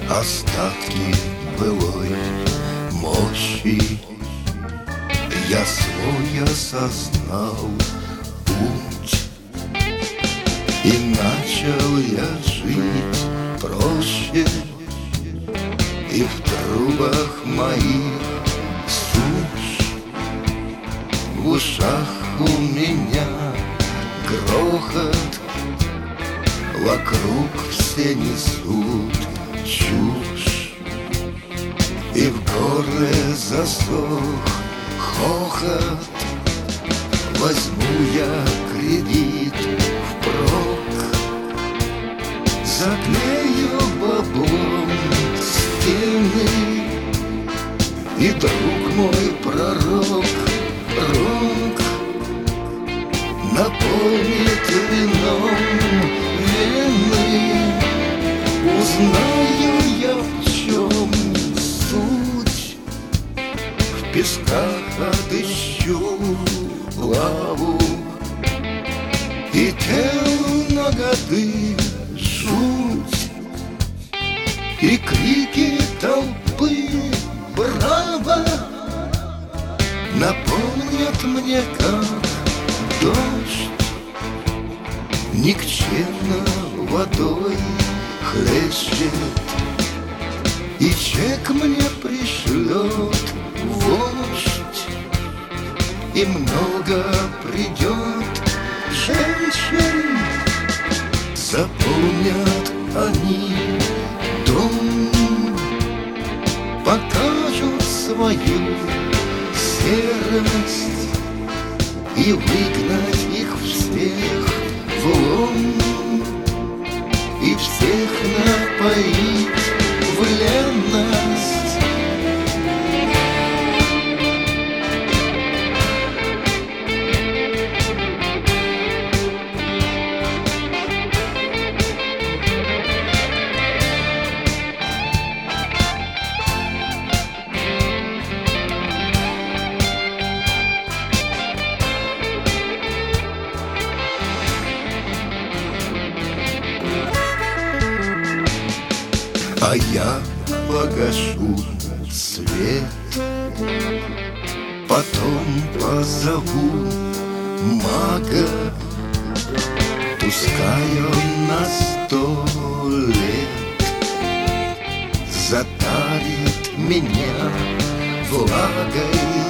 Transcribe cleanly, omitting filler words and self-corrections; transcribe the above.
остатки былой мощи. Я свой осознал путь, и начал я жить проще. И в трубах моих сушь, в ушах у меня грохот, вокруг все несут чушь, и в горле засох хохот. Возьму я кредит впрок, заклею баблом стены, и друг мой пророк рок наполнит вином вены. Узнаю я, в чем суть, в песках отыщу лаву, и телу наготы жуть, и крики толпы браво напомнят мне, как дождь никчемно водой хлещет, и чек мне пришлет вождь, и много придет женщин. Заполнят они дом, покажут свою серость, и выгнать их всех в лом, и всех напоить в ленность. А я погашу свет, потом позову мага, пускай он на 100 лет затарит меня влагой